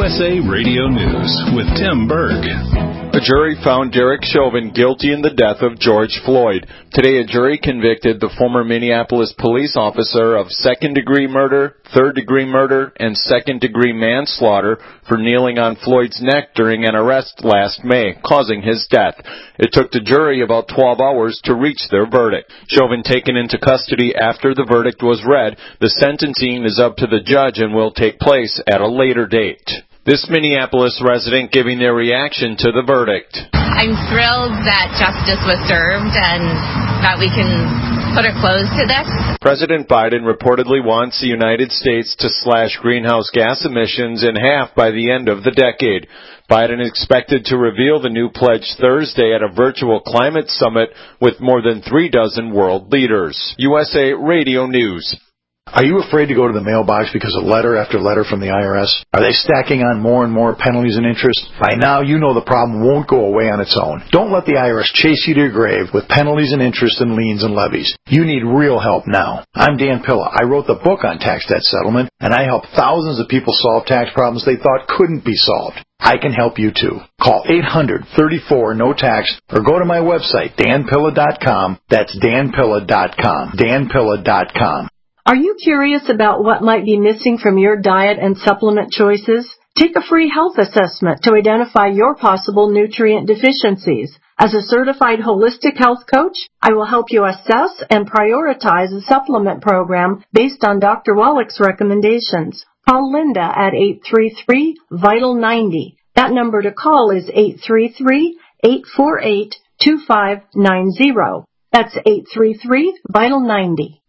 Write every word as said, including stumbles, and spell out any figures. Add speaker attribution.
Speaker 1: S A Radio News with Tim Berg.
Speaker 2: A jury found Derek Chauvin guilty in the death of George Floyd. Today, a jury convicted the former Minneapolis police officer of second-degree murder, third-degree murder, and second-degree manslaughter for kneeling on Floyd's neck during an arrest last May, causing his death. It took the jury about twelve hours to reach their verdict. Chauvin taken into custody after the verdict was read. The sentencing is up to the judge and will take place at a later date. This Minneapolis resident giving their reaction to the verdict.
Speaker 3: I'm thrilled that justice was served and that we can put a close to this.
Speaker 2: President Biden reportedly wants the United States to slash greenhouse gas emissions in half by the end of the decade. Biden is expected to reveal the new pledge Thursday at a virtual climate summit with more than three dozen world leaders. U S A Radio News.
Speaker 4: Are you afraid to go to the mailbox because of letter after letter from the I R S? Are they stacking on more and more penalties and interest? By now, you know the problem won't go away on its own. Don't let the I R S chase you to your grave with penalties and interest and liens and levies. You need real help now. I'm Dan Pilla. I wrote the book on tax debt settlement, and I help thousands of people solve tax problems they thought couldn't be solved. I can help you too. Call eight hundred, thirty-four, no tax or go to my website, dan pilla dot com. That's dan pilla dot com. dan pilla dot com.
Speaker 5: Are you curious about what might be missing from your diet and supplement choices? Take a free health assessment to identify your possible nutrient deficiencies. As a certified holistic health coach, I will help you assess and prioritize a supplement program based on Doctor Wallach's recommendations. Call Linda at eight three three, vital ninety. That number to call is eight three three, eight four eight, two five nine zero. That's eight three three, vital ninety.